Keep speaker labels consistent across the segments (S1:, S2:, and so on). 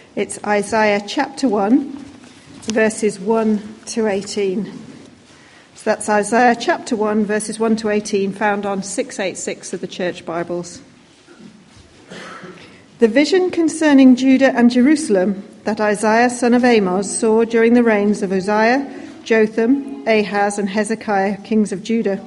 S1: It's Isaiah chapter 1, verses 1 to 18. So that's Isaiah chapter 1, verses 1 to 18, found on 686 of the Church Bibles. The vision concerning Judah and Jerusalem that Isaiah son of Amos saw during the reigns of Uzziah, Jotham, Ahaz, and Hezekiah, kings of Judah.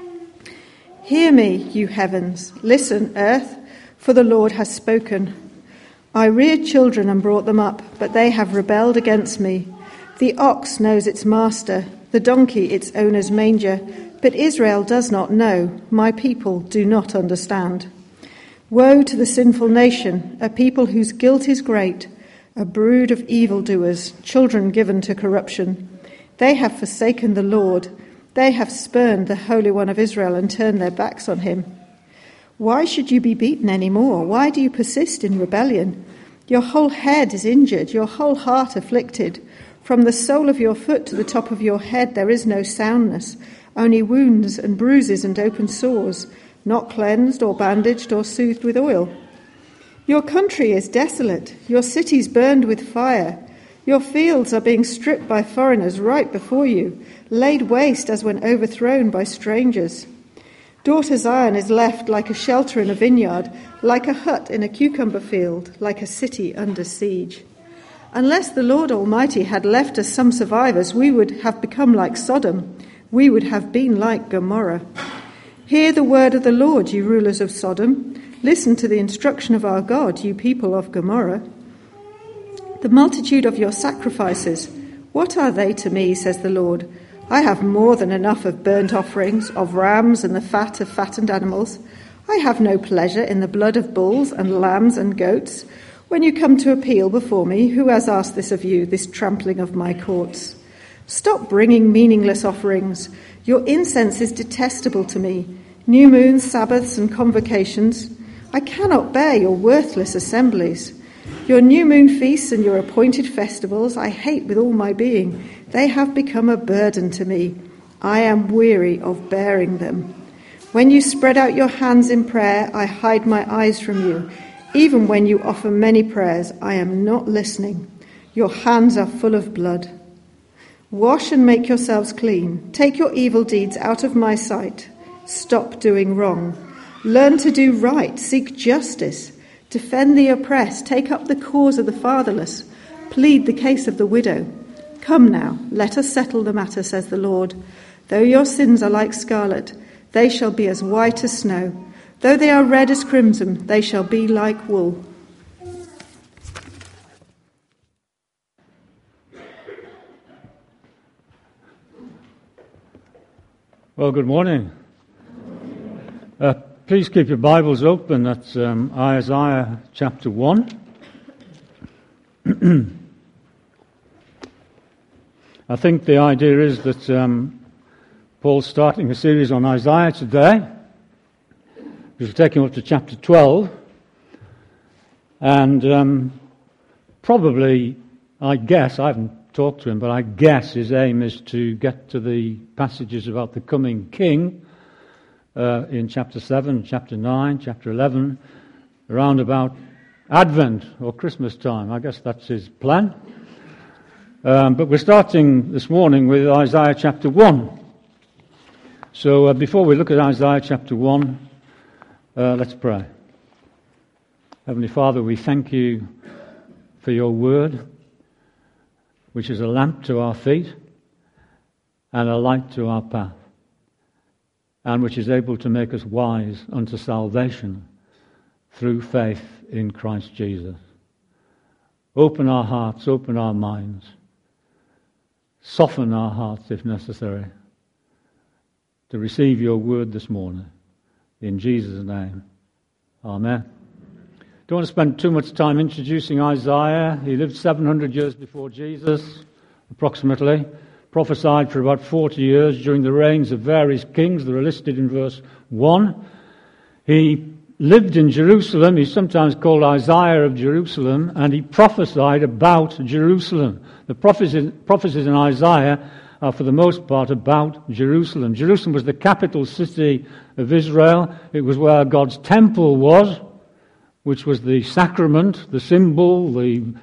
S1: Hear me, you heavens, listen, earth, for the Lord has spoken. I reared children and brought them up, but they have rebelled against me. The ox knows its master, the donkey its owner's manger, but Israel does not know, my people do not understand. Woe to the sinful nation, a people whose guilt is great, a brood of evildoers, children given to corruption. They have forsaken the Lord, they have spurned the Holy One of Israel and turned their backs on him. Why should you be beaten any more? Why do you persist in rebellion? Your whole head is injured, your whole heart afflicted. From the sole of your foot to the top of your head there is no soundness, only wounds and bruises and open sores, not cleansed or bandaged or soothed with oil. Your country is desolate, your cities burned with fire. Your fields are being stripped by foreigners right before you, laid waste as when overthrown by strangers. Daughter Zion is left like a shelter in a vineyard, like a hut in a cucumber field, like a city under siege. Unless the Lord Almighty had left us some survivors, we would have become like Sodom. We would have been like Gomorrah. Hear the word of the Lord, you rulers of Sodom. Listen to the instruction of our God, you people of Gomorrah. The multitude of your sacrifices, what are they to me, says the Lord? I have more than enough of burnt offerings, of rams and the fat of fattened animals. I have no pleasure in the blood of bulls and lambs and goats. When you come to appeal before me, who has asked this of you, this trampling of my courts? Stop bringing meaningless offerings. Your incense is detestable to me. New moons, Sabbaths and convocations. I cannot bear your worthless assemblies. Your new moon feasts and your appointed festivals I hate with all my being. They have become a burden to me. I am weary of bearing them. When you spread out your hands in prayer, I hide my eyes from you. Even when you offer many prayers, I am not listening. Your hands are full of blood. Wash and make yourselves clean. Take your evil deeds out of my sight. Stop doing wrong. Learn to do right. Seek justice. Defend the oppressed. Take up the cause of the fatherless. Plead the case of the widow. Come now, let us settle the matter, says the Lord. Though your sins are like scarlet, they shall be as white as snow. Though they are red as crimson, they shall be like wool.
S2: Well, good morning. Please keep your Bibles open at Isaiah chapter 1. I think the idea is that Paul's starting a series on Isaiah today. We'll take him up to chapter 12. And probably, I guess, I haven't talked to him, but I guess his aim is to get to the passages about the coming king in chapter 7, chapter 9, chapter 11, around about Advent or Christmas time. I guess that's his plan. But we're starting this morning with Isaiah chapter 1. So before we look at Isaiah chapter 1, let's pray. Heavenly Father, we thank you for your word, which is a lamp to our feet and a light to our path, and which is able to make us wise unto salvation through faith in Christ Jesus. Open our hearts, open our minds, soften our hearts if necessary, to receive your word this morning. In Jesus' name, amen. Don't want to spend too much time introducing Isaiah. He lived 700 years before Jesus, approximately. Prophesied for about 40 years during the reigns of various kings that are listed in verse 1. He lived in Jerusalem. He's sometimes called Isaiah of Jerusalem, and he prophesied about Jerusalem. The prophecies in Isaiah are for the most part about Jerusalem. Jerusalem was the capital city of Israel. It was where God's temple was, which was the sacrament, the symbol, the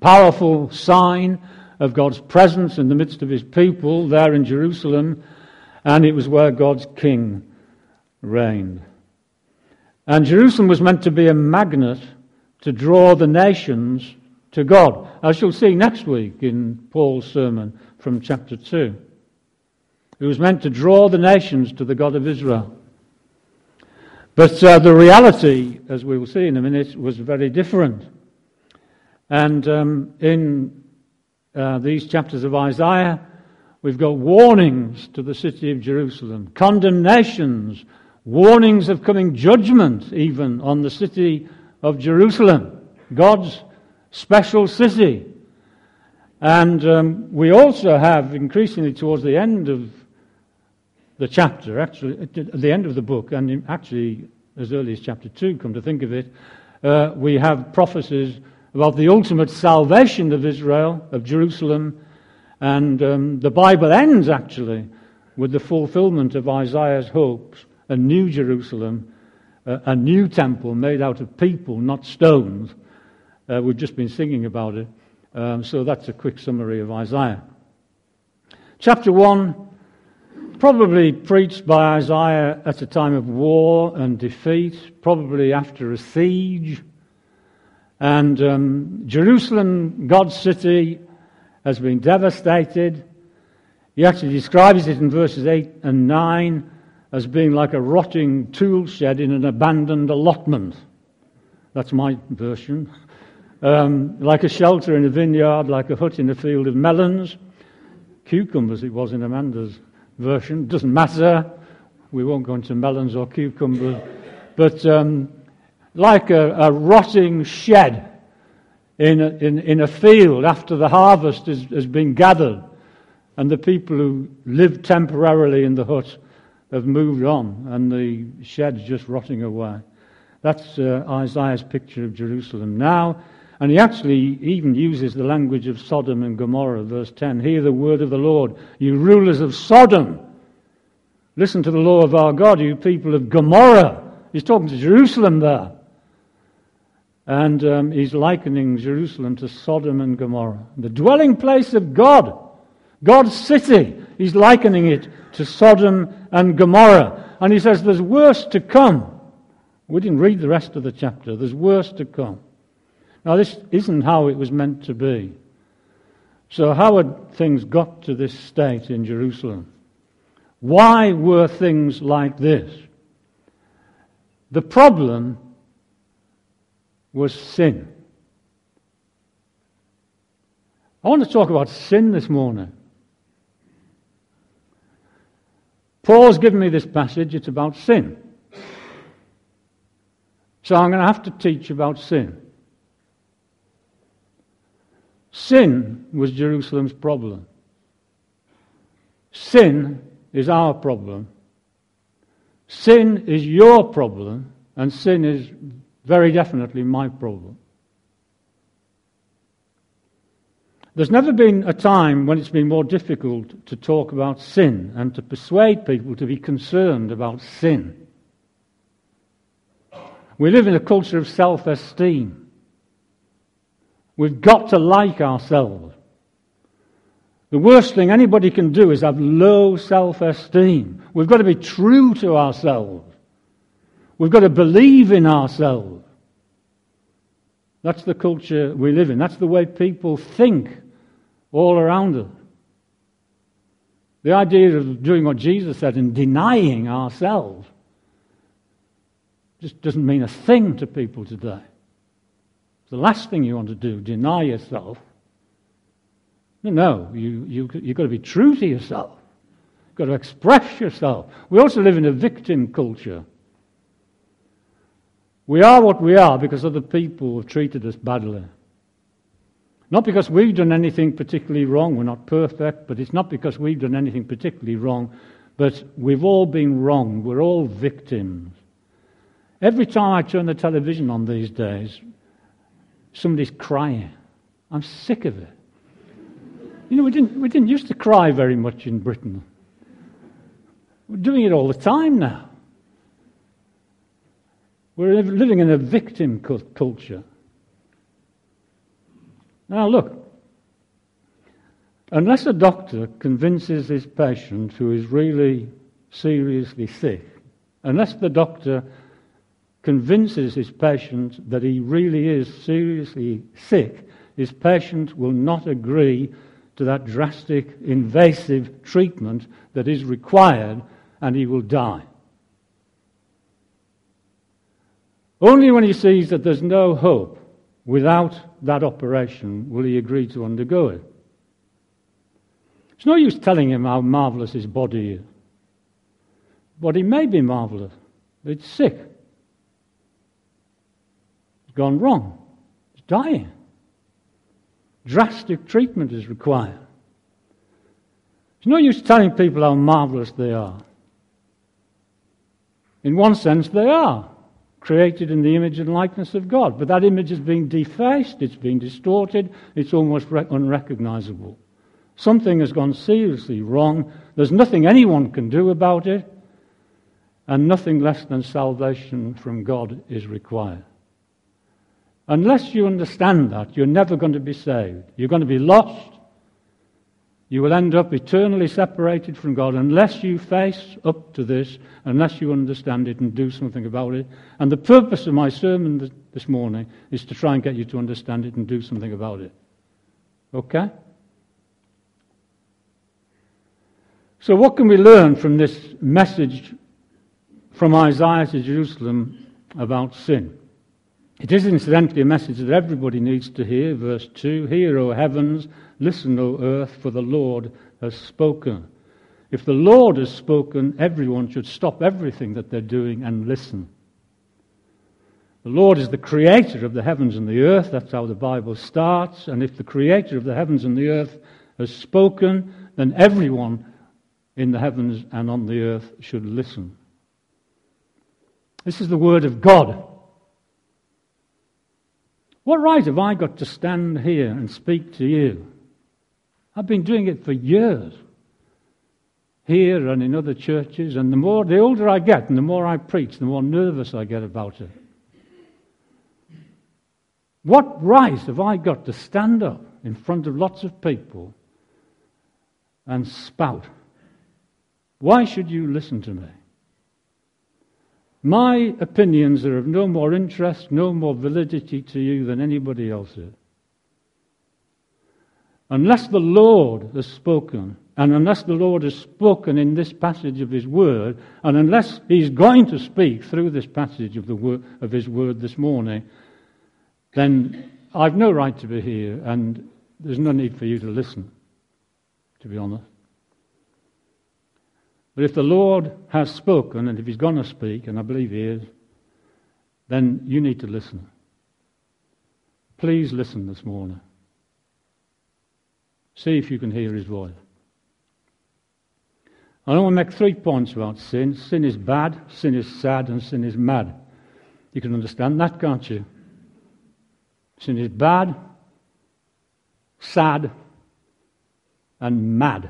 S2: powerful sign of God's presence in the midst of his people there in Jerusalem, and it was where God's king reigned. And Jerusalem was meant to be a magnet to draw the nations to God, as you'll see next week in Paul's sermon from chapter 2. It was meant to draw the nations to the God of Israel. But the reality, as we will see in a minute, was very different. And in these chapters of Isaiah, we've got warnings to the city of Jerusalem, condemnations, warnings of coming judgment even on the city of Jerusalem, God's special city. And we also have, increasingly towards the end of the chapter, actually at the end of the book, and actually as early as chapter 2, come to think of it, we have prophecies about the ultimate salvation of Israel, of Jerusalem, and the Bible ends actually with the fulfillment of Isaiah's hopes, a new Jerusalem, a new temple made out of people, not stones. We've just been singing about it, so that's a quick summary of Isaiah. Chapter 1, probably preached by Isaiah at a time of war and defeat, probably after a siege. And Jerusalem, God's city, has been devastated. He actually describes it in verses 8 and 9 as being like a rotting tool shed in an abandoned allotment. That's my version. Like a shelter in a vineyard, like a hut in a field of melons. Cucumbers, it was in Amanda's version. Doesn't matter. We won't go into melons or cucumbers. But like a rotting shed in a field after the harvest has been gathered, and the people who lived temporarily in the hut have moved on, and the shed's just rotting away. That's Isaiah's picture of Jerusalem now, and he actually even uses the language of Sodom and Gomorrah, verse 10. Hear the word of the Lord, you rulers of Sodom. Listen to the law of our God, you people of Gomorrah. He's talking to Jerusalem there. And he's likening Jerusalem to Sodom and Gomorrah. The dwelling place of God, God's city. He's likening it to Sodom and Gomorrah. And he says there's worse to come. We didn't read the rest of the chapter. There's worse to come. Now this isn't how it was meant to be. So how had things got to this state in Jerusalem? Why were things like this? The problem was sin. I want to talk about sin this morning. Paul's given me this passage, it's about sin. So I'm going to have to teach about sin. Sin was Jerusalem's problem. Sin is our problem. Sin is your problem, and sin is very definitely my problem. There's never been a time when it's been more difficult to talk about sin and to persuade people to be concerned about sin. We live in a culture of self-esteem. We've got to like ourselves. The worst thing anybody can do is have low self-esteem. We've got to be true to ourselves. We've got to believe in ourselves. That's the culture we live in. That's the way people think all around us. The idea of doing what Jesus said and denying ourselves just doesn't mean a thing to people today. It's the last thing you want to do, deny yourself. No, you've got to be true to yourself. You've got to express yourself. We also live in a victim culture. We are what we are because other people have treated us badly. Not because we've done anything particularly wrong. We're not perfect, but it's not because we've done anything particularly wrong. But we've all been wronged. We're all victims. Every time I turn the television on these days, somebody's crying. I'm sick of it. You know, we didn't used to cry very much in Britain. We're doing it all the time now. We're living in a victim culture. Now look, unless a doctor convinces his patient who is really seriously sick, unless the doctor convinces his patient that he really is seriously sick, his patient will not agree to that drastic, invasive treatment that is required, and he will die. Only when he sees that there's no hope without that operation will he agree to undergo it. It's no use telling him how marvellous his body is. Body may be marvellous, but it's sick. It's gone wrong. It's dying. Drastic treatment is required. It's no use telling people how marvellous they are. In one sense, they are created in the image and likeness of God, but that image is being defaced, it's being distorted, it's almost unrecognizable. Something has gone seriously wrong. There's nothing anyone can do about it, and nothing less than salvation from God is required. Unless you understand that, you're never going to be saved. You're going to be lost. You will end up eternally separated from God unless you face up to this, unless you understand it and do something about it. And the purpose of my sermon this morning is to try and get you to understand it and do something about it. Okay? So what can we learn from this message from Isaiah to Jerusalem about sin? It is incidentally a message that everybody needs to hear. Verse 2, "Hear, O heavens, listen, O earth, for the Lord has spoken." If the Lord has spoken, everyone should stop everything that they're doing and listen. The Lord is the creator of the heavens and the earth. That's how the Bible starts. And if the creator of the heavens and the earth has spoken, then everyone in the heavens and on the earth should listen. This is the word of God. What right have I got to stand here and speak to you? I've been doing it for years, here and in other churches, and the older I get and the more I preach, the more nervous I get about it. What right have I got to stand up in front of lots of people and spout? Why should you listen to me? My opinions are of no more interest, no more validity to you than anybody else's. Unless the Lord has spoken, and unless the Lord has spoken in this passage of His Word, and unless He's going to speak through this passage of His Word this morning, then I've no right to be here, and there's no need for you to listen, to be honest. But if the Lord has spoken, and if He's going to speak, and I believe He is, then you need to listen. Please listen this morning. See if you can hear His voice. I want to make 3 points about sin. Sin is bad, sin is sad, and sin is mad. You can understand that, can't you? Sin is bad, sad, and mad.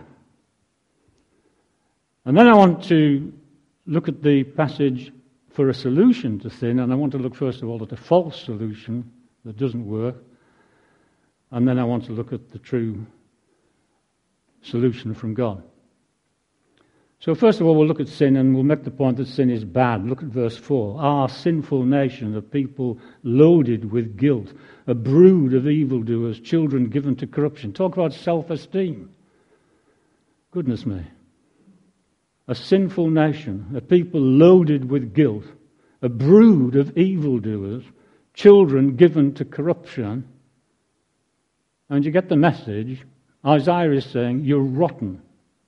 S2: And then I want to look at the passage for a solution to sin, and I want to look first of all at a false solution that doesn't work, and then I want to look at the true solution from God. So first of all, we'll look at sin, and we'll make the point that sin is bad. Look at verse 4. Our sinful nation, a people loaded with guilt, a brood of evildoers, children given to corruption. Talk about self-esteem. Goodness me. A sinful nation, a people loaded with guilt, a brood of evildoers, children given to corruption. And you get the message. Isaiah is saying, you're rotten.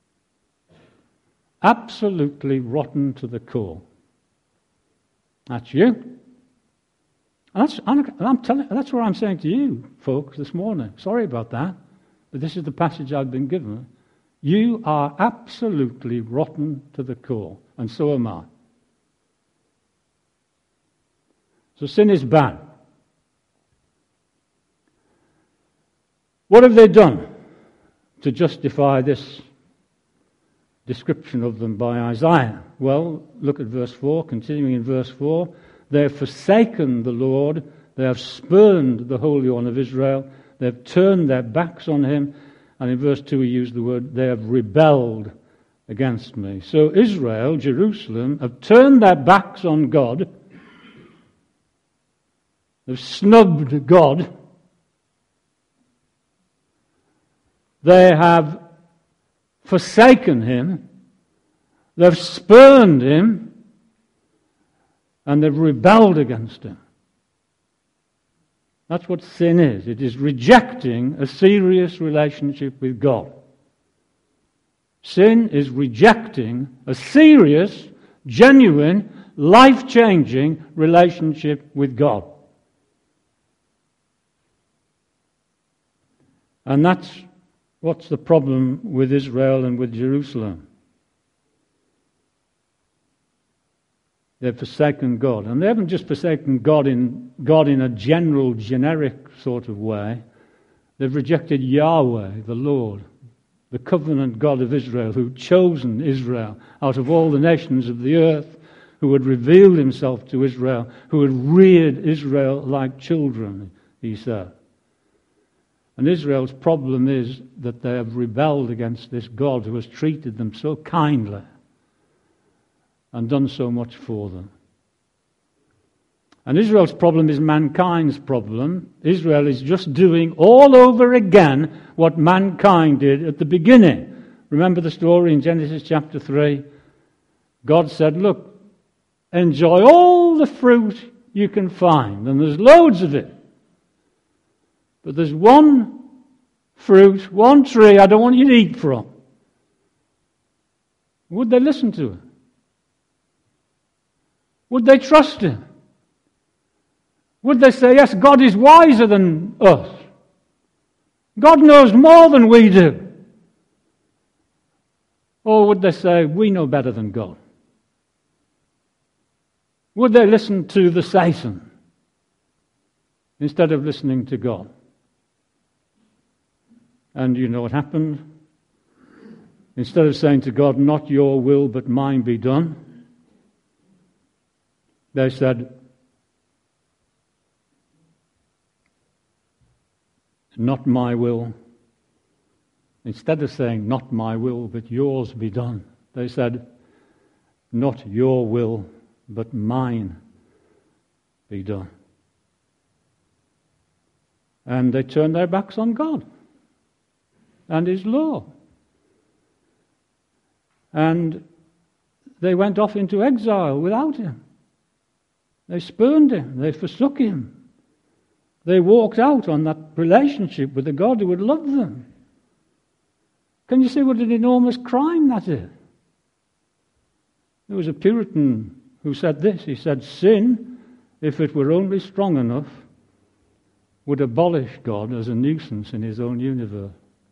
S2: Absolutely rotten to the core. That's you. That's what I'm saying to you, folks, this morning. Sorry about that, but this is the passage I've been given. You are absolutely rotten to the core, and so am I. So sin is bad. What have they done to justify this description of them by Isaiah? Well, look at verse 4, continuing in verse 4. They have forsaken the Lord, they have spurned the Holy One of Israel, They've turned their backs on him. And in verse 2 he used the word, they have rebelled against me. So Israel, Jerusalem, have turned their backs on God. They've snubbed God. They have forsaken him. They've spurned him. And they've rebelled against him. That's what sin is. It is rejecting a serious relationship with God. Sin is rejecting a serious, genuine, life-changing relationship with God. And that's what's the problem with Israel and with Jerusalem. They've forsaken God. And they haven't just forsaken God in a general, generic sort of way. They've rejected Yahweh, the Lord, the covenant God of Israel, who had chosen Israel out of all the nations of the earth, who had revealed himself to Israel, who had reared Israel like children, he said. And Israel's problem is that they have rebelled against this God who has treated them so kindly and done so much for them. And Israel's problem is mankind's problem. Israel is just doing all over again what mankind did at the beginning. Remember the story in Genesis chapter 3? God said, look, enjoy all the fruit you can find, and there's loads of it. But there's one fruit, one tree I don't want you to eat from. Would they listen to it? Would they trust him? Would they say, yes, God is wiser than us? God knows more than we do. Or would they say, we know better than God? Would they listen to the Satan instead of listening to God? And you know what happened? Instead of saying to God, not your will but mine be done, they said, not my will. Instead of saying, not my will, but yours be done, they said, not your will, but mine be done. And they turned their backs on God and his law. And they went off into exile without him. They spurned him. They forsook him. They walked out on that relationship with the God who would love them. Can you see what an enormous crime that is? There was a Puritan who said this. He said, sin, if it were only strong enough, would abolish God as a nuisance in his own universe.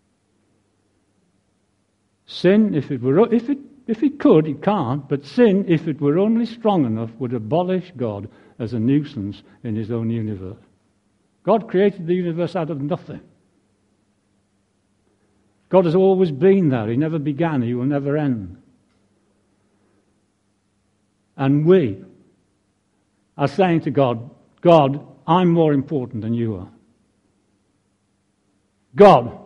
S2: Sin, if it could, it can't, but sin, if it were only strong enough, would abolish God as a nuisance in his own universe. God created the universe out of nothing. God has always been there. He never began. He will never end. And we are saying to God, God, I'm more important than you are. God,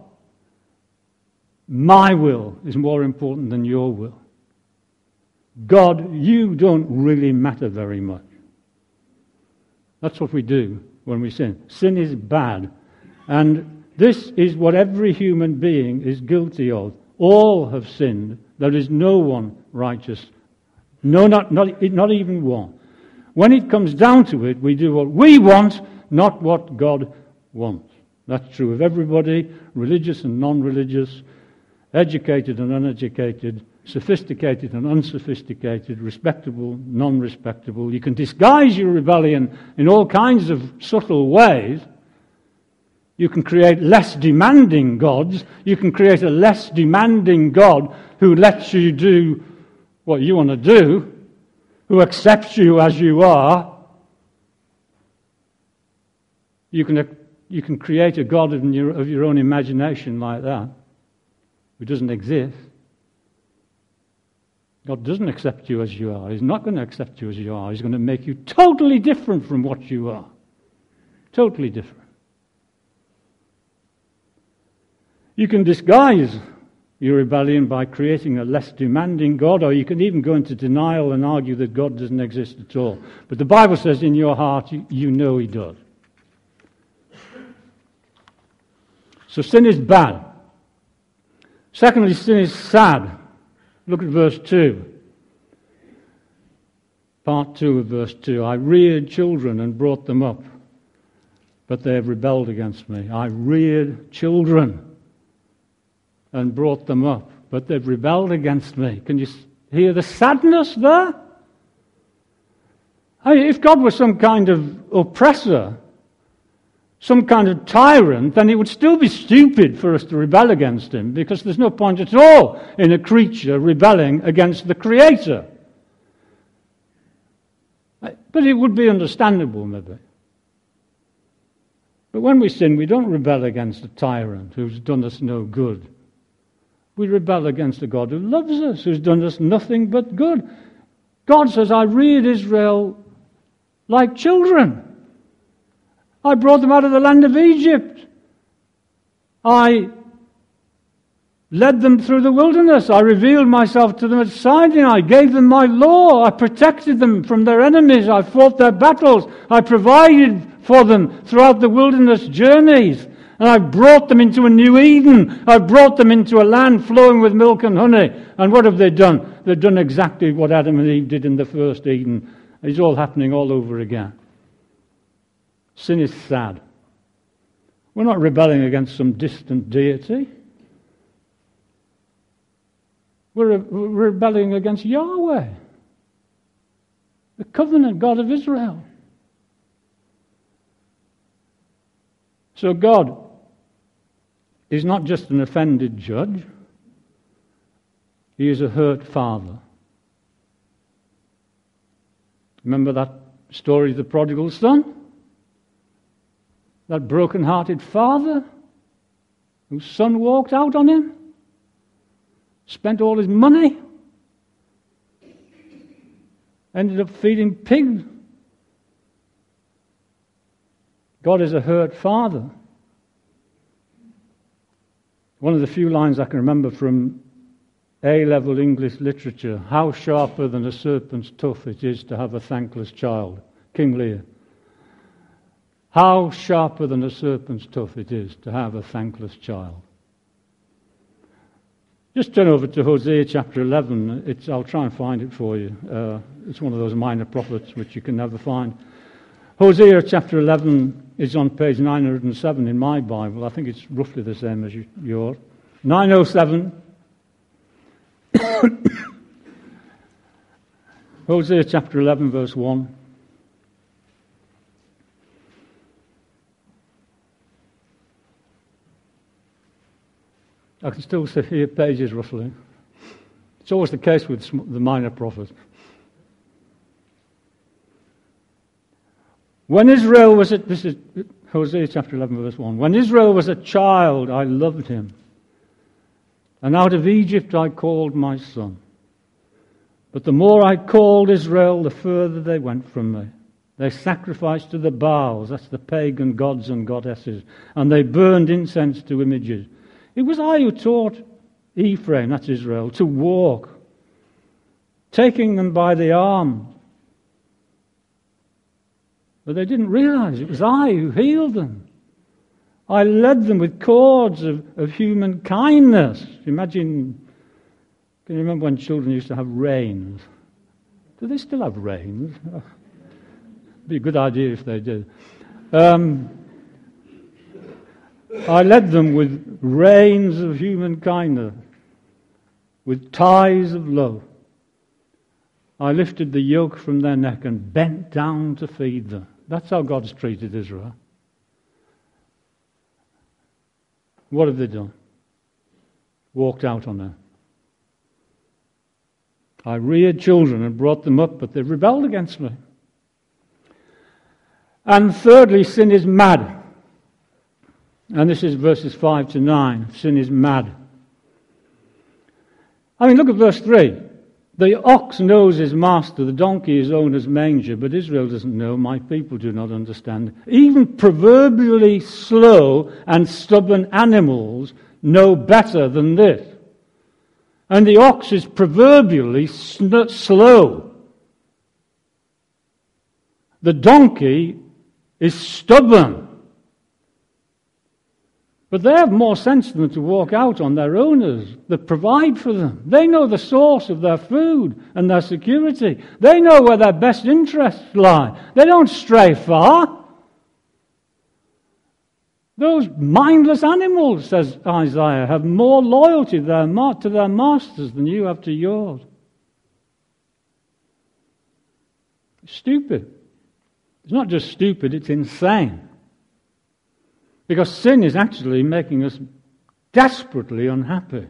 S2: my will is more important than your will. God, you don't really matter very much. That's what we do when we sin. Sin is bad. And this is what every human being is guilty of. All have sinned. There is no one righteous. No, not even one. When it comes down to it, we do what we want, not what God wants. That's true of everybody, religious and non-religious, educated and uneducated, sophisticated and unsophisticated, respectable, non-respectable. You can disguise your rebellion in all kinds of subtle ways. You can create less demanding gods. You can create a less demanding God who lets you do what you want to do, who accepts you as you are. You can create a God of your own imagination like that, who doesn't exist. God doesn't accept you as you are. He's not going to accept you as you are. He's going to make you totally different from what you are. Totally different. You can disguise your rebellion by creating a less demanding God, or you can even go into denial and argue that God doesn't exist at all. But the Bible says in your heart, you know he does. So sin is bad. Secondly, sin is sad. Look at verse 2. Part 2 of verse 2. I reared children and brought them up, but they have rebelled against me. I reared children and brought them up, but they've rebelled against me. Can you hear the sadness there? I mean, if God was some kind of oppressor, some kind of tyrant, then it would still be stupid for us to rebel against him, because there's no point at all in a creature rebelling against the Creator. But it would be understandable, maybe. But when we sin, we don't rebel against a tyrant who's done us no good. We rebel against a God who loves us, who's done us nothing but good. God says, I reared Israel like children. I brought them out of the land of Egypt. I led them through the wilderness. I revealed myself to them at Sinai. I gave them my law. I protected them from their enemies. I fought their battles. I provided for them throughout the wilderness journeys. And I brought them into a new Eden. I brought them into a land flowing with milk and honey. And what have they done? They've done exactly what Adam and Eve did in the first Eden. It's all happening all over again. Sin is sad. We're not rebelling against some distant deity. We're rebelling against Yahweh, the covenant God of Israel. So God is not just an offended judge. He is a hurt father. Remember that story of the prodigal son? That broken-hearted father whose son walked out on him, spent all his money, ended up feeding pigs. God is a hurt father. One of the few lines I can remember from A-level English literature, how sharper than a serpent's tooth it is to have a thankless child. King Lear. How sharper than a serpent's tooth it is to have a thankless child. Just turn over to Hosea chapter 11. I'll try and find it for you. It's one of those minor prophets which you can never find. Hosea chapter 11 is on page 907 in my Bible. I think it's roughly the same as yours. 907. Hosea chapter 11 verse 1. I can still hear pages ruffling. It's always the case with the minor prophets. When Israel was this is Hosea chapter 11 verse 1. When Israel was a child, I loved him. And out of Egypt I called my son. But the more I called Israel, the further they went from me. They sacrificed to the Baals, that's the pagan gods and goddesses, and they burned incense to images. It was I who taught Ephraim, that's Israel, to walk, taking them by the arm. But they didn't realize it was I who healed them. I led them with cords of human kindness. Imagine, can you remember when children used to have reins? Do they still have reins? It'd be a good idea if they did. I led them with reins of human kindness, with ties of love. I lifted the yoke from their neck and bent down to feed them. That's how God's treated Israel. What have they done? Walked out on them. I reared children and brought them up, but they rebelled against me. And thirdly, sin is mad. And this is verses 5 to 9. Sin is mad. I mean, look at verse 3. The ox knows his master, the donkey his owner's manger, but Israel doesn't know, my people do not understand. Even proverbially slow and stubborn animals know better than this. And the ox is proverbially slow. The donkey is stubborn. But they have more sense than to walk out on their owners that provide for them. They know the source of their food and their security. They know where their best interests lie. They don't stray far. Those mindless animals, says Isaiah, have more loyalty to their masters than you have to yours. Stupid. It's not just stupid, it's insane. Because sin is actually making us desperately unhappy.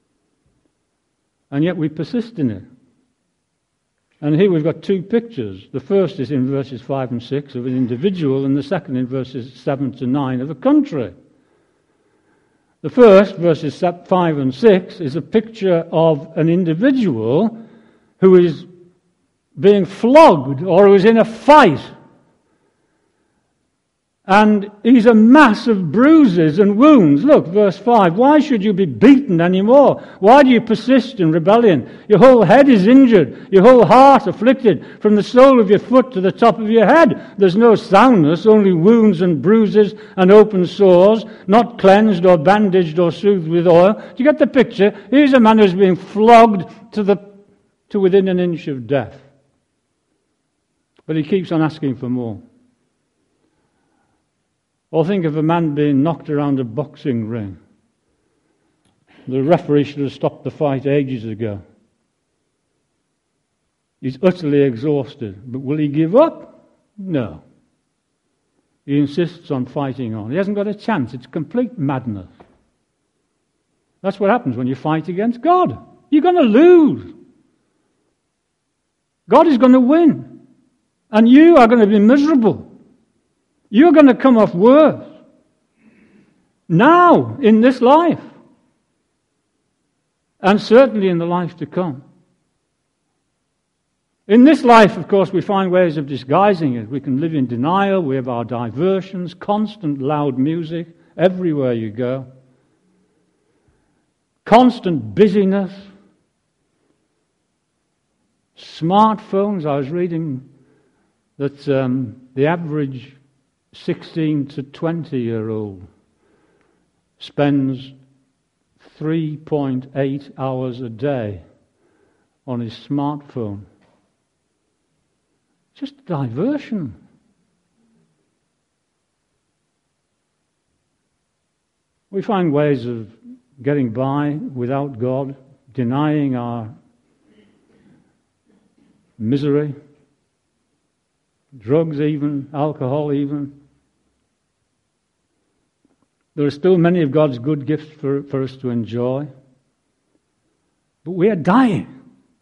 S2: And yet we persist in it. And here we've got two pictures. The first is in verses 5 and 6 of an individual, and the second in verses 7 to 9 of a country. The first, verses 5 and 6, is a picture of an individual who is being flogged or who is in a fight. And he's a mass of bruises and wounds. Look, verse 5. Why should you be beaten anymore? Why do you persist in rebellion? Your whole head is injured, your whole heart afflicted. From the sole of your foot to the top of your head, there's no soundness, only wounds and bruises and open sores, not cleansed or bandaged or soothed with oil. Do you get the picture? Here's a man who's being flogged to within an inch of death. But he keeps on asking for more. Or think of a man being knocked around a boxing ring. The referee should have stopped the fight ages ago. He's utterly exhausted. But will he give up? No. He insists on fighting on. He hasn't got a chance. It's complete madness. That's what happens when you fight against God. You're going to lose. God is going to win. And you are going to be miserable. You're going to come off worse. Now, in this life. And certainly in the life to come. In this life, of course, we find ways of disguising it. We can live in denial. We have our diversions, constant loud music everywhere you go. Constant busyness. Smartphones. I was reading that the average 16 to 20-year-old spends 3.8 hours a day on his smartphone. Just diversion. We find ways of getting by without God, denying our misery, drugs even, alcohol even. There are still many of God's good gifts for us to enjoy. But we are dying.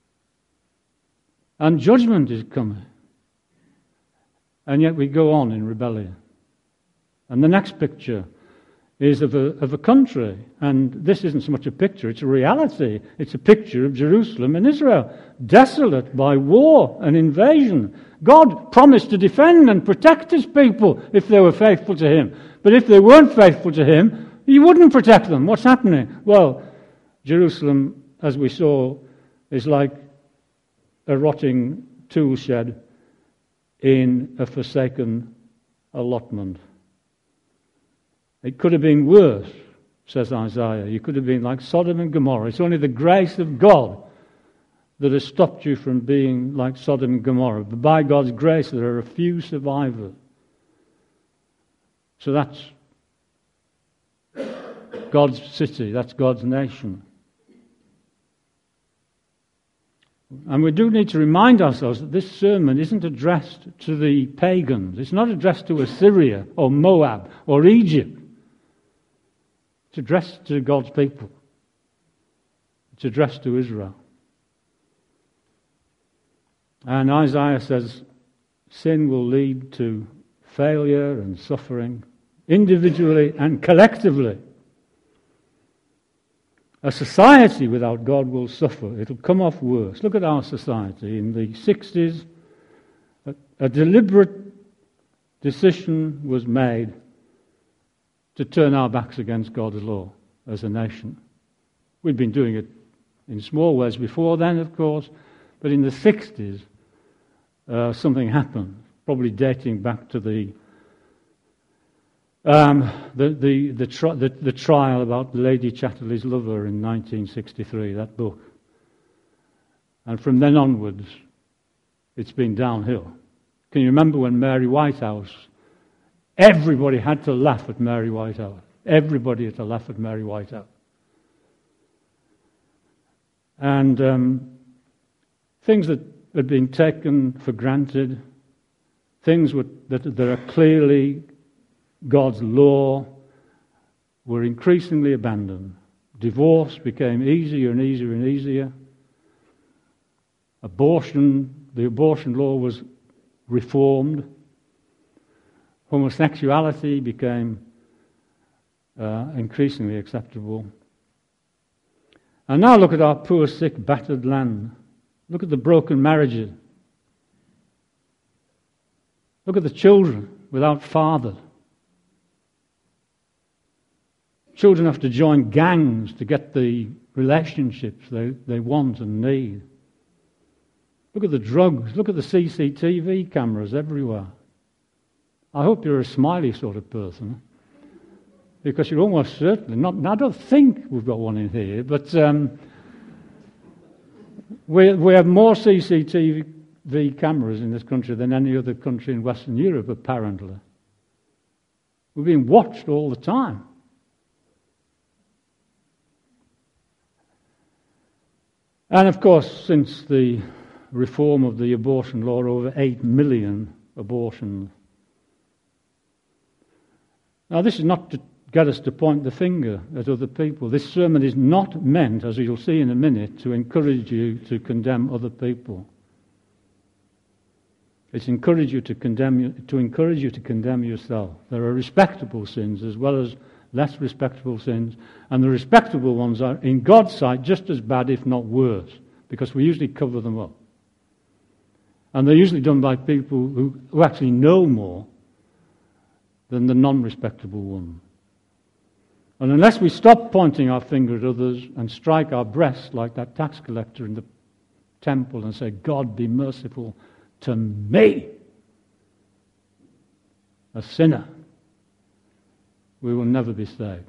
S2: And judgment is coming. And yet we go on in rebellion. And the next picture is of a country. And this isn't so much a picture, it's a reality. It's a picture of Jerusalem and Israel, desolate by war and invasion. God promised to defend and protect his people if they were faithful to him. But if they weren't faithful to him, he wouldn't protect them. What's happening? Well, Jerusalem, as we saw, is like a rotting tool shed in a forsaken allotment. It could have been worse, says Isaiah. You could have been like Sodom and Gomorrah. It's only the grace of God that has stopped you from being like Sodom and Gomorrah. But by God's grace, there are a few survivors. So that's God's city, that's God's nation. And we do need to remind ourselves that this sermon isn't addressed to the pagans. It's not addressed to Assyria or Moab or Egypt. It's addressed to God's people. It's addressed to Israel. And Isaiah says sin will lead to failure and suffering, individually and collectively. A society without God will suffer. It'll come off worse. Look at our society. In the 60s, a deliberate decision was made to turn our backs against God's law. as a nation. We'd been doing it in small ways before then, of course, but in the 60s, something happened, probably dating back to the trial about Lady Chatterley's lover in 1963, that book. And from then onwards, it's been downhill. Can you remember when Mary Whitehouse, everybody had to laugh at Mary Whitehouse. Everybody had to laugh at Mary Whitehouse. And things that had been taken for granted, things that are clearly God's law, were increasingly abandoned. Divorce became easier and easier and easier. The abortion law was reformed. Homosexuality became increasingly acceptable. And now look at our poor, sick, battered land. Look at the broken marriages. Look at the children without fathers. Children have to join gangs to get the relationships they want and need. Look at the drugs. Look at the CCTV cameras everywhere. I hope you're a smiley sort of person, because you're almost certainly not. I don't think we've got one in here, but we have more CCTV cameras in this country than any other country in Western Europe, apparently. We're being watched all the time. And of course, since the reform of the abortion law, over 8 million abortions. Now, this is not to get us to point the finger at other people. This sermon is not meant, as you'll see in a minute, to encourage you to condemn other people. It's encourage you to encourage you to condemn yourself. There are respectable sins as well as less respectable sins, and the respectable ones are, in God's sight, just as bad, if not worse, because we usually cover them up. And they're usually done by people who actually know more than the non-respectable one. And unless we stop pointing our finger at others and strike our breast like that tax collector in the temple and say, God, be merciful to me, a sinner, we will never be saved.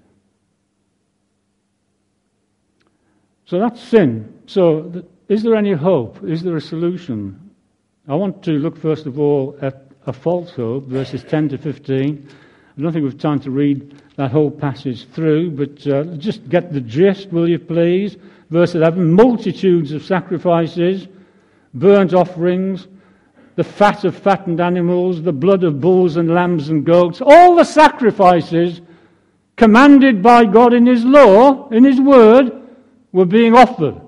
S2: So that's sin. So is there any hope? Is there a solution? I want to look first of all at a false hope, verses 10 to 15. I don't think we've time to read that whole passage through, but just get the gist, will you please? Verse 11, multitudes of sacrifices, burnt offerings, the fat of fattened animals, the blood of bulls and lambs and goats, all the sacrifices commanded by God in His law, in His word, were being offered.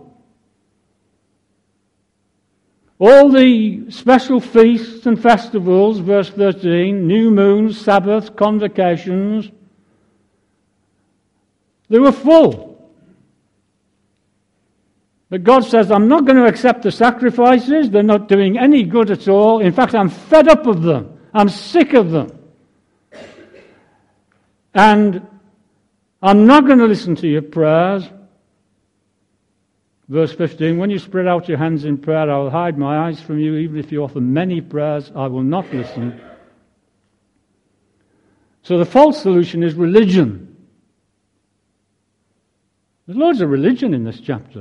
S2: All the special feasts and festivals, verse 13, new moons, Sabbaths, convocations, they were full. But God says, I'm not going to accept the sacrifices. They're not doing any good at all. In fact, I'm fed up of them. I'm sick of them. And I'm not going to listen to your prayers. Verse 15, when you spread out your hands in prayer, I will hide my eyes from you. Even if you offer many prayers, I will not listen. So the false solution is religion. There's loads of religion in this chapter.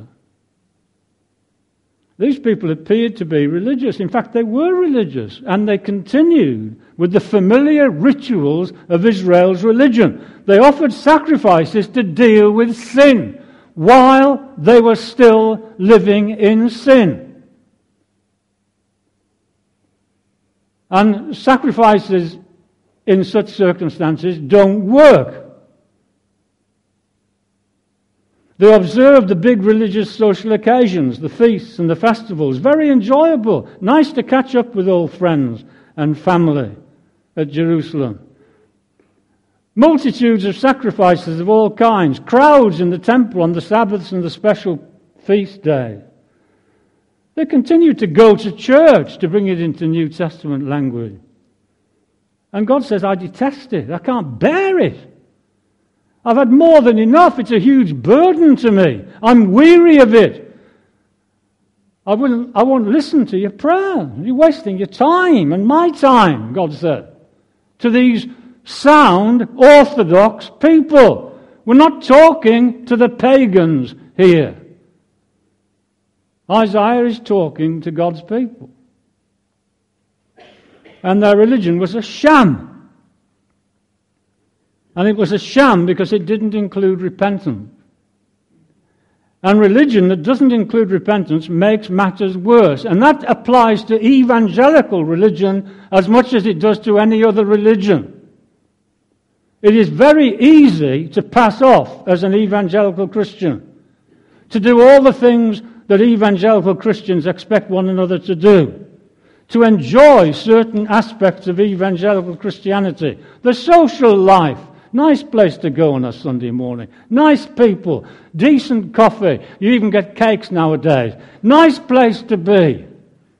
S2: These people appeared to be religious. In fact, they were religious, and they continued with the familiar rituals of Israel's religion. They offered sacrifices to deal with sin while they were still living in sin. And sacrifices in such circumstances don't work. They observed the big religious social occasions, the feasts and the festivals. Very enjoyable. Nice to catch up with old friends and family at Jerusalem. Multitudes of sacrifices of all kinds. Crowds in the temple on the Sabbaths and the special feast days. They continued to go to church, to bring it into New Testament language. And God says, I detest it. I can't bear it. I've had more than enough. It's a huge burden to me. I'm weary of it. I won't listen to your prayer. You're wasting your time and my time, God said, to these sound, orthodox people. We're not talking to the pagans here. Isaiah is talking to God's people. And their religion was a sham. And it was a sham because it didn't include repentance. And religion that doesn't include repentance makes matters worse. And that applies to evangelical religion as much as it does to any other religion. It is very easy to pass off as an evangelical Christian, to do all the things that evangelical Christians expect one another to do, to enjoy certain aspects of evangelical Christianity, the social life. Nice place to go on a Sunday morning. Nice people. Decent coffee. You even get cakes nowadays. Nice place to be.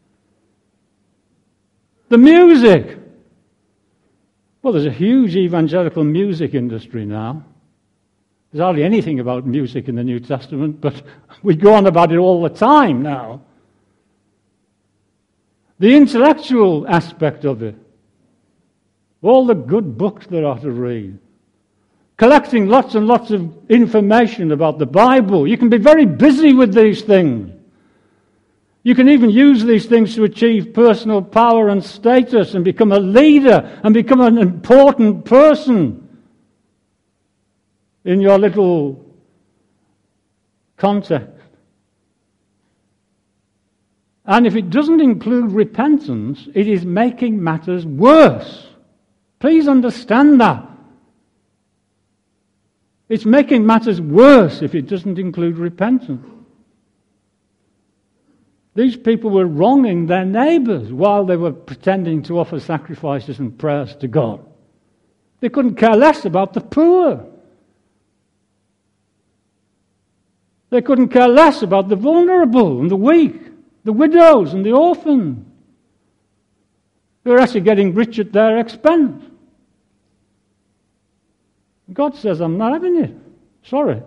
S2: The music. Well, there's a huge evangelical music industry now. There's hardly anything about music in the New Testament, but we go on about it all the time now. The intellectual aspect of it. All the good books there are to read. Collecting lots and lots of information about the Bible. You can be very busy with these things. You can even use these things to achieve personal power and status and become a leader and become an important person in your little context. And if it doesn't include repentance, it is making matters worse. Please understand that. It's making matters worse if it doesn't include repentance. These people were wronging their neighbours while they were pretending to offer sacrifices and prayers to God. They couldn't care less about the poor. They couldn't care less about the vulnerable and the weak, the widows and the orphans. They were actually getting rich at their expense. God says, I'm not having it. Sorry.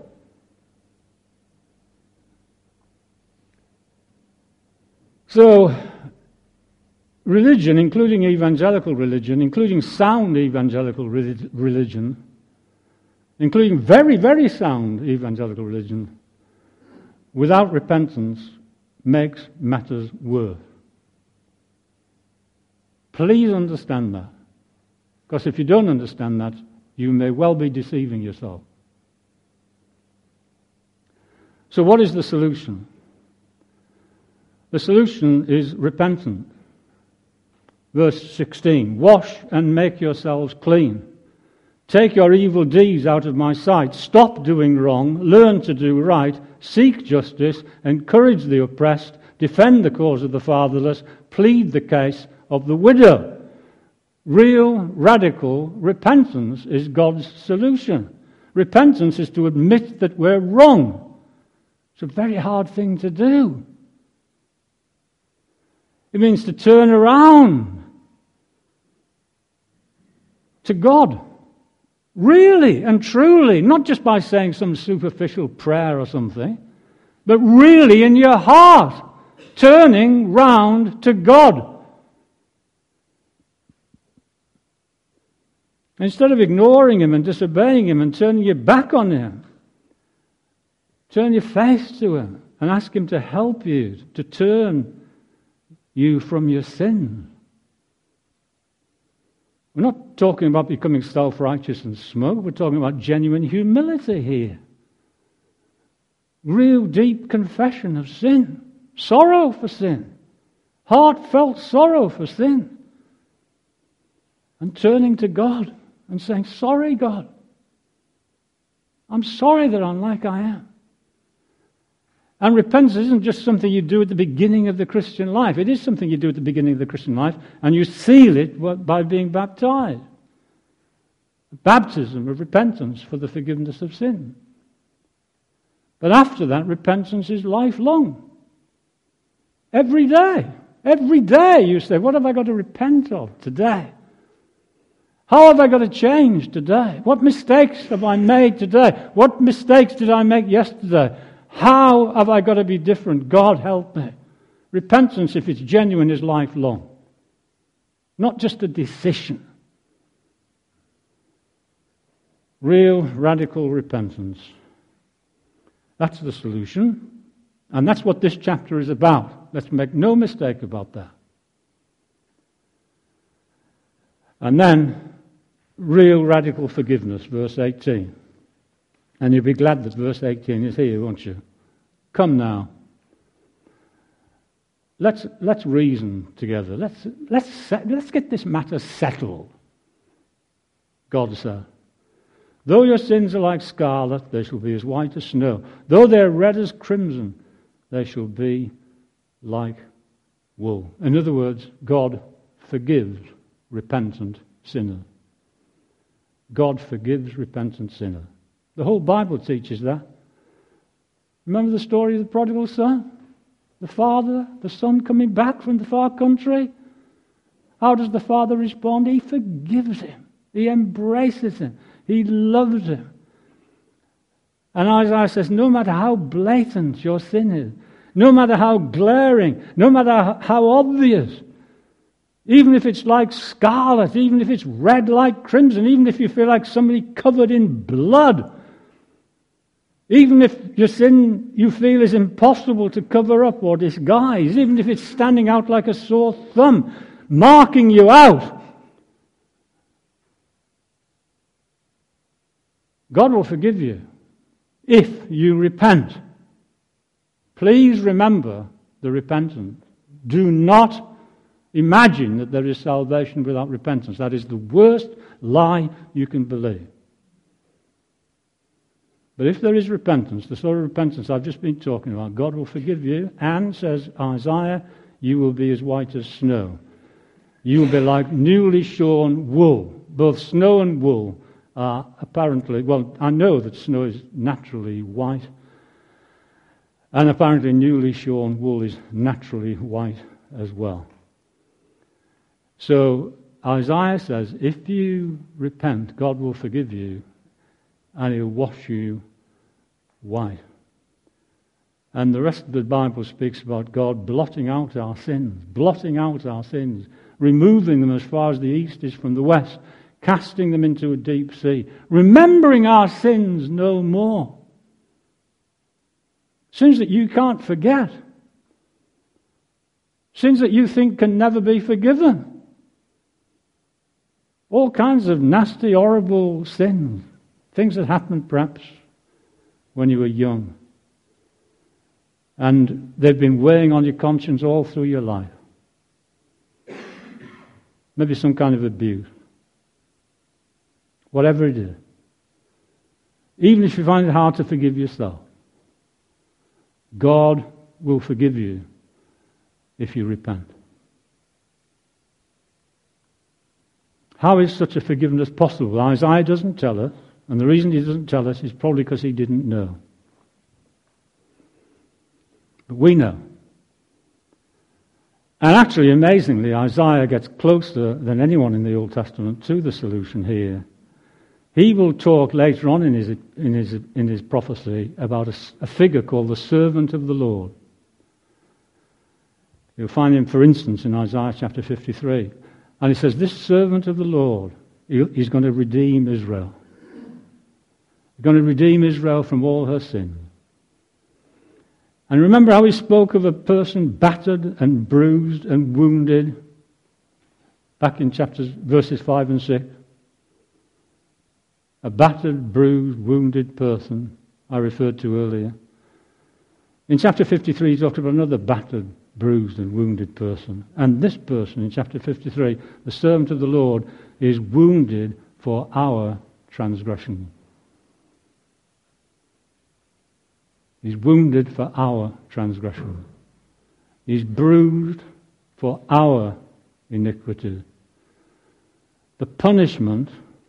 S2: So, religion, including evangelical religion, including sound evangelical religion, including very, very sound evangelical religion, without repentance, makes matters worse. Please understand that. Because if you don't understand that, you may well be deceiving yourself. So what is the solution? The solution is repentance. Verse 16, wash and make yourselves clean. Take your evil deeds out of my sight. Stop doing wrong. Learn to do right. Seek justice. Encourage the oppressed. Defend the cause of the fatherless. Plead the case of the widow. Real, radical repentance is God's solution. Repentance is to admit that we're wrong. It's a very hard thing to do. It means to turn around to God. Really and truly, not just by saying some superficial prayer or something, but really in your heart, turning round to God. Instead of ignoring him and disobeying him and turning your back on him, turn your face to him and ask him to help you, to turn you from your sins. We're not talking about becoming self-righteous and smug. We're talking about genuine humility here. Real deep confession of sin. Sorrow for sin. Heartfelt sorrow for sin. And turning to God and saying, sorry, God. I'm sorry that I'm like I am. And repentance isn't just something you do at the beginning of the Christian life. It is something you do at the beginning of the Christian life, and you seal it by being baptized. Baptism of repentance for the forgiveness of sin. But after that, repentance is lifelong. Every day you say, what have I got to repent of today? How have I got to change today? What mistakes have I made today? What mistakes did I make yesterday? How have I got to be different? God help me. Repentance, if it's genuine, is lifelong. Not just a decision. Real, radical repentance. That's the solution. And that's what this chapter is about. Let's make no mistake about that. And then, real radical forgiveness, verse 18. And you'll be glad that verse 18 is here, won't you? Come now. Let's reason together. Let's get this matter settled. God said, though your sins are like scarlet, they shall be as white as snow. Though they're red as crimson, they shall be like wool. In other words, God forgives repentant sinners. God forgives repentant sinners. The whole Bible teaches that. Remember the story of the prodigal son? The father, the son coming back from the far country? How does the father respond? He forgives him. He embraces him. He loves him. And Isaiah says, no matter how blatant your sin is, no matter how glaring, no matter how obvious, even if it's like scarlet, even if it's red like crimson, even if you feel like somebody covered in blood, even if your sin you feel is impossible to cover up or disguise, even if it's standing out like a sore thumb, marking you out, God will forgive you if you repent. Please remember the repentance. Do not imagine that there is salvation without repentance. That is the worst lie you can believe. But if there is repentance, the sort of repentance I've just been talking about, God will forgive you, and, says Isaiah, you will be as white as snow. You will be like newly shorn wool. Both snow and wool are apparently, well, I know that snow is naturally white, and apparently newly shorn wool is naturally white as well. So Isaiah says, if you repent, God will forgive you, and He'll wash you white. And the rest of the Bible speaks about God blotting out our sins, removing them as far as the east is from the west, casting them into a deep sea, remembering our sins no more. Sins that you can't forget. Sins that you think can never be forgiven. All kinds of nasty, horrible sins. Things that happened perhaps when you were young. And they've been weighing on your conscience all through your life. Maybe some kind of abuse. Whatever it is. Even if you find it hard to forgive yourself, God will forgive you if you repent. How is such a forgiveness possible? Isaiah doesn't tell us. And the reason he doesn't tell us is probably because he didn't know. But we know. And actually, amazingly, Isaiah gets closer than anyone in the Old Testament to the solution here. He will talk later on in his prophecy about a figure called the servant of the Lord. You'll find him, for instance, in Isaiah chapter 53. And he says, this servant of the Lord, he's going to redeem Israel. Going to redeem Israel from all her sins. And remember how he spoke of a person battered and bruised and wounded back in verses 5 and 6. A battered, bruised, wounded person I referred to earlier. In chapter 53 he talked about another battered, bruised and wounded person. And this person in chapter 53, the servant of the Lord, is wounded for our transgression. He's wounded for our transgression. He's bruised for our iniquity. The punishment,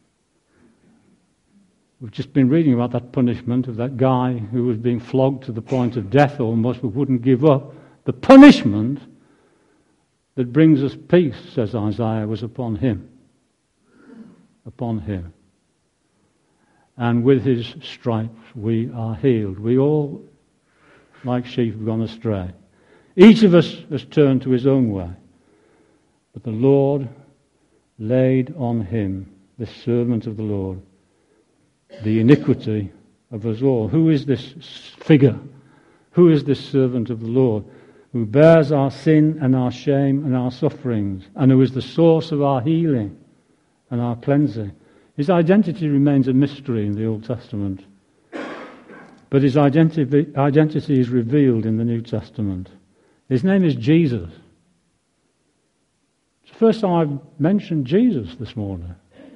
S2: we've just been reading about that punishment of that guy who was being flogged to the point of death almost, but wouldn't give up. The punishment that brings us peace, says Isaiah, was upon him. upon him. And with his stripes we are healed. We all, like sheep, have gone astray. Each of us has turned to his own way. But the Lord laid on him, the servant of the Lord, the iniquity of us all. Who is this figure? Who is this servant of the Lord, who bears our sin and our shame and our sufferings, and who is the source of our healing and our cleansing? His identity remains a mystery in the Old Testament, but his identity is revealed in the New Testament. His name is Jesus. It's the first time I've mentioned Jesus this morning,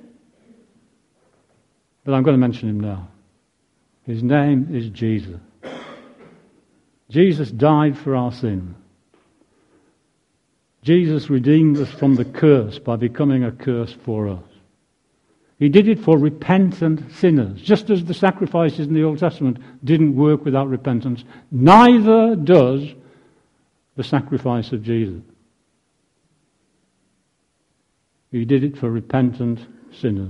S2: but I'm going to mention him now. His name is Jesus. Jesus died for our sin. Jesus redeemed us from the curse by becoming a curse for us. He did it for repentant sinners. Just as the sacrifices in the Old Testament didn't work without repentance, neither does the sacrifice of Jesus. He did it for repentant sinners.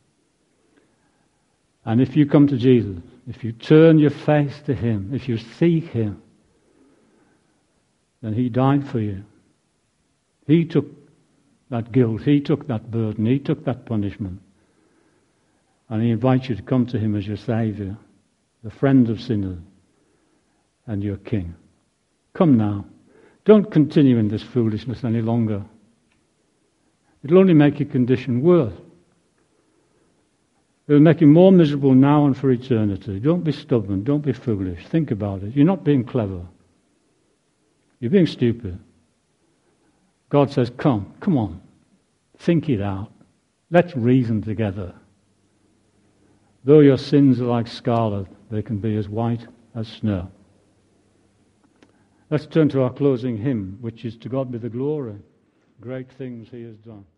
S2: And if you come to Jesus, if you turn your face to him, if you seek him, then he died for you. He took that guilt, he took that burden, he took that punishment. And he invites you to come to him as your Saviour, the friend of sinners, and your King. Come now. Don't continue in this foolishness any longer. It'll only make your condition worse. It'll make you more miserable now and for eternity. Don't be stubborn. Don't be foolish. Think about it. You're not being clever. You're being stupid. God says, come on. Think it out. Let's reason together. Though your sins are like scarlet, they can be as white as snow. Let's turn to our closing hymn, which is "To God be the glory, great things he has done."